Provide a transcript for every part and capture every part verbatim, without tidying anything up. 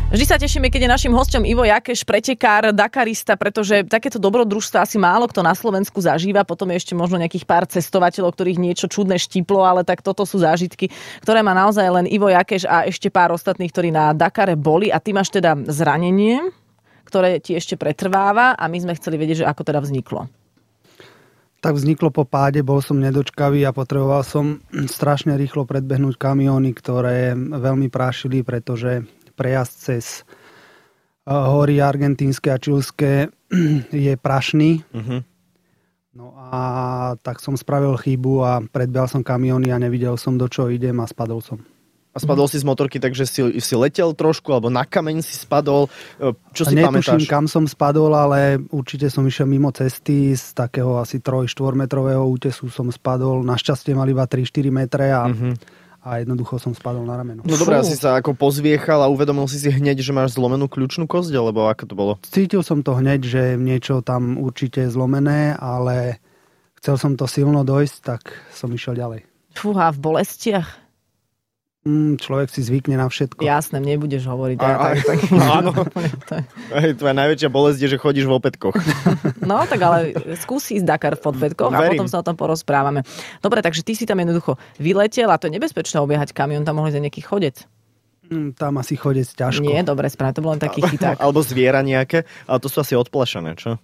Vždy sa tešíme, keď je našim hosťom Ivo Jakeš, pretekár, dakarista, pretože takéto dobrodružstva asi málo kto na Slovensku zažíva. Potom je ešte možno nejakých pár cestovateľov, ktorých niečo čudné štiplo, ale tak toto sú zážitky, ktoré má naozaj len Ivo Jakeš a ešte pár ostatných, ktorí na Dakare boli. A ty máš teda zranenie, ktoré ti ešte pretrváva a my sme chceli vedieť, že ako teda vzniklo. Tak vzniklo po páde, bol som nedočkavý a potreboval som strašne rýchlo predbehnúť kamióny, ktoré veľmi prášili, pretože prejazd cez hory argentínske a čilské je prašný. Uh-huh. No a tak som spravil chybu a predbehal som kamióny a nevidel som, do čo idem a spadol som. A spadol uh-huh. si z motorky, takže si, si letel trošku, alebo na kameň si spadol. Čo si Netuším, pamätáš? kam som spadol, ale určite som išiel mimo cesty. Z takého asi tri až štyri metrového útesu som spadol. Našťastie mal iba tri až štyri metre a... Uh-huh. A jednoducho som spadol na rameno. No dobré, asi sa ako pozviechal a uvedomil si si hneď, že máš zlomenú kľúčnú kosť, alebo ako to bolo? Cítil som to hneď, že niečo tam určite je zlomené, ale chcel som to silno dojsť, tak som išiel ďalej. Fúha, v bolestiach? Mm, človek si zvykne na všetko. Jasné, nebudeš hovoriť. A, ja, tak, tak, áno. Tvoja najväčšia bolesť je, že chodíš v opätkoch. No, tak ale skúsi ísť Dakar v podpätkoch a potom sa o tom porozprávame. Dobre, takže ty si tam jednoducho vyletel a to je nebezpečné obiehať kamión, tam mohli za nejaký chodec. Mm, tam asi chodec ťažko. Nie, dobre, správne, to bol len taký chyták. Alebo zviera nejaké, ale to sú asi odplašené, čo?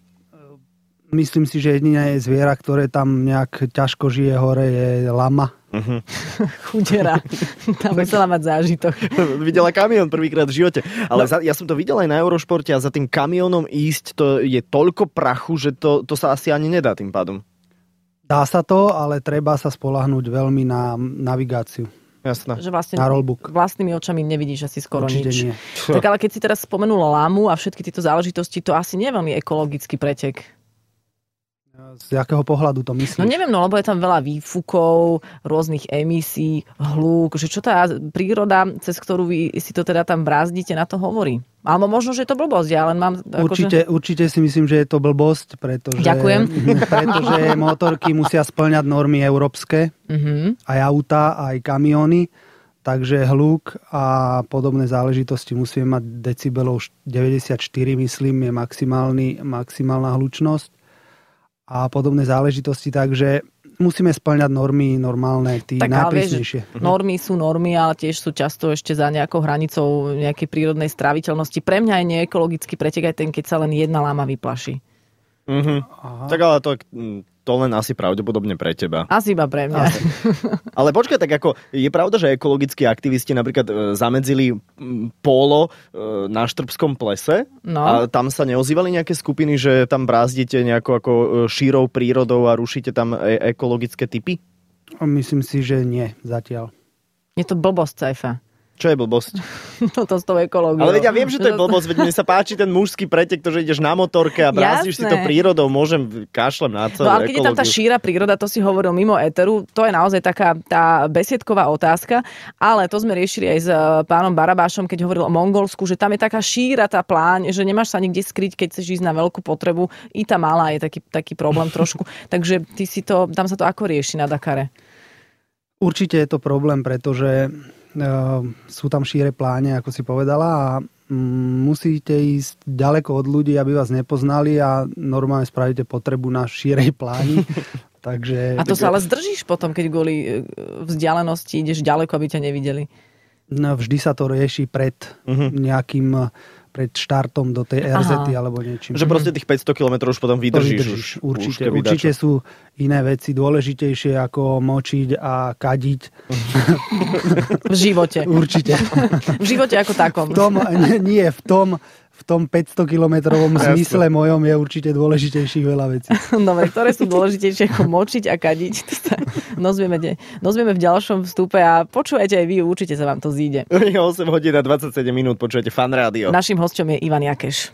Myslím si, že jediné zviera, ktoré tam nejak ťažko žije hore, je lama. Uh-huh. Chudera. Tam musela mať zážitok. Videla kamión prvýkrát v živote. Ale no. za, ja som to videl aj na Eurošporte a za tým kamiónom ísť, to je toľko prachu, že to, to sa asi ani nedá tým pádom. Dá sa to, ale treba sa spoľahnúť veľmi na navigáciu. Jasné. Že vlastne na rollbook. Vlastnými očami nevidíš asi skoro Určite nič. Nie. Tak ale keď si teraz spomenul lámu a všetky tieto záležitosti, to asi nie je veľmi ekologický pretek. Z jakého pohľadu to myslíš? No neviem, no lebo je tam veľa výfukov, rôznych emisí, hluk, že čo tá príroda, cez ktorú vy si to teda tam brázdite, na to hovorí. Alebo možno, že je to blbosť, ja len mám... Určite, akože... určite si myslím, že je to blbosť, pretože... Ďakujem. Pretože motorky musia spĺňať normy európske, uh-huh. aj auta, aj kamióny, takže hluk a podobné záležitosti musíme mať decibelov deväťdesiatštyri, myslím, je maximálny, maximálna hlučnosť. A podobné záležitosti, takže musíme spĺňať normy normálne, tí tak, najprísnejšie. Vieš, normy sú normy, ale tiež sú často ešte za nejakou hranicou nejakej prírodnej stráviteľnosti. Pre mňa je neekologický pretek aj ten, keď sa len jedna láma vyplaší. Mhm. Tak ale to, to len asi pravdepodobne pre teba. Asi iba pre mňa. Asi. Ale počkaj, tak ako je pravda, že ekologickí aktivisti napríklad e, zamedzili pólo e, na Štrbskom plese no. a tam sa neozývali nejaké skupiny, že tam brázdite nejako ako šírou prírodou a rušíte tam e- ekologické typy? Myslím si, že nie zatiaľ. Je to blbosť, Cajfa. Čo je blbosť? Toto s tou ekológiou. Ale veď ja viem, že to je blbosť, veď mne sa páči ten mužský pretek, to, že ideš na motorke a brázdiš si to prírodou, môžem kašlem na celú no, ale keď ekológiu. je tam tá šíra príroda, to si hovoril mimo éteru, to je naozaj taká tá besiedková otázka, ale to sme riešili aj s pánom Barabášom, keď hovoril o Mongolsku, že tam je taká šíra tá pláň, že nemáš sa nikde skryť, keď chceš ísť na veľkú potrebu. I tá malá je taký, taký problém trošku. Takže ty si to, tam sa to ako rieši na Dakare? Určite je to problém, pretože sú tam šíre pláne, ako si povedala, a musíte ísť ďaleko od ľudí, aby vás nepoznali a normálne spravíte potrebu na šírej pláni. Takže... A to sa ale zdržíš potom, keď kvôli vzdialenosti ideš ďaleko, aby ťa nevideli? No, vždy sa to rieši pred uh-huh. nejakým pred štartom do tej er zety alebo niečím. Že proste tých päťsto kilometrov už potom vydržíš. vydržíš. Už, určite, už určite sú iné veci dôležitejšie ako močiť a kadiť. V živote. Určite. V živote ako takom. V tom, nie, v tom, v tom päťstokilometrovom zmysle mojom je určite dôležitejších veľa vecí. Dobre, ktoré sú dôležitejšie ako močiť a kadiť. To sa nozvieme, nozvieme v ďalšom vstupe a počúvajte aj vy, určite sa vám to zíde. osem hodín a dvadsaťsedem minút počujete Fan Rádio. Naším hosťom je Ivan Jakeš.